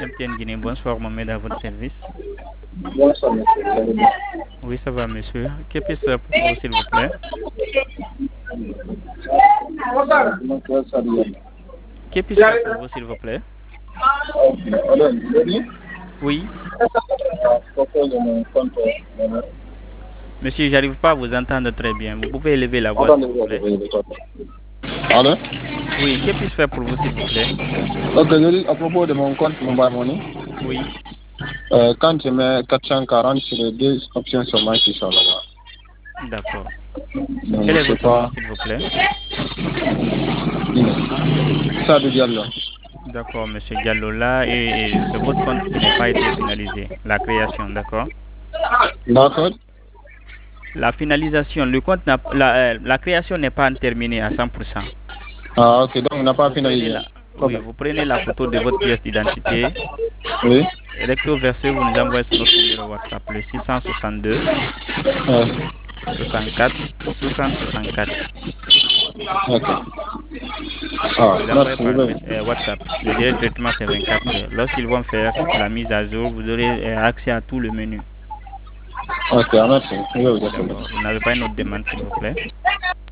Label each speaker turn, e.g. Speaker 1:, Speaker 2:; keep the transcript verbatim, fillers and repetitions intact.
Speaker 1: M T N Guinée, bonsoir, Mohamed, à votre service.
Speaker 2: Bonsoir, monsieur. Vous allez bien?
Speaker 1: Oui, ça va, monsieur. Que puis-je faire pour vous, s'il vous plaît?
Speaker 2: Donc, là, ça vient.
Speaker 1: Que puis-je faire pour vous, s'il vous plaît?
Speaker 2: Ok. Alors, vous allez?
Speaker 1: Oui.
Speaker 2: Ah, photo de mon compte. euh,
Speaker 1: Monsieur, j'arrive pas à vous entendre très bien. Vous pouvez élever la voix, s'il vous
Speaker 2: Attendez,
Speaker 1: plaît?
Speaker 2: attendez, attendez. Allô?
Speaker 1: Oui, que puis-je faire pour vous, s'il vous plaît?
Speaker 2: Ok, je dis à propos de mon compte Mobile Money.
Speaker 1: Oui.
Speaker 2: Euh, quand je mets quatre cent quarante sur les deux options seulement qui sont là-bas.
Speaker 1: D'accord.
Speaker 2: Donc,
Speaker 1: Quel
Speaker 2: je
Speaker 1: est
Speaker 2: sais
Speaker 1: votre nom,
Speaker 2: pas.
Speaker 1: s'il vous plaît?
Speaker 2: Ça veut dire là.
Speaker 1: D'accord, monsieur Diallo, là, et, et c'est votre compte qui n'a pas été finalisé. La création, d'accord?
Speaker 2: D'accord?
Speaker 1: La finalisation, le compte n'a, la, euh, la création n'est pas terminée à cent pour cent.
Speaker 2: Ah, ok, donc on n'a pas
Speaker 1: Vous prenez
Speaker 2: finalisé.
Speaker 1: la, oui,
Speaker 2: Problème.
Speaker 1: vous prenez la photo de votre pièce d'identité.
Speaker 2: Oui?
Speaker 1: Recto verso, vous nous envoyez sur notre numéro WhatsApp, le six cent soixante-deux,
Speaker 2: Euh,
Speaker 1: soixante-quatre, soixante, soixante-quatre.
Speaker 2: ok.
Speaker 1: Vous
Speaker 2: Ah,
Speaker 1: les envoyez
Speaker 2: merci.
Speaker 1: par
Speaker 2: Oui.
Speaker 1: mes- euh, WhatsApp. Le délai de traitement, c'est vingt-quatre heures. Lorsqu'ils vont faire la mise à jour, vous aurez euh, accès à tout le menu.
Speaker 2: Ok, merci. Oui, oui, d'accord.
Speaker 1: D'accord. Vous n'avez pas une autre demande, s'il vous plaît?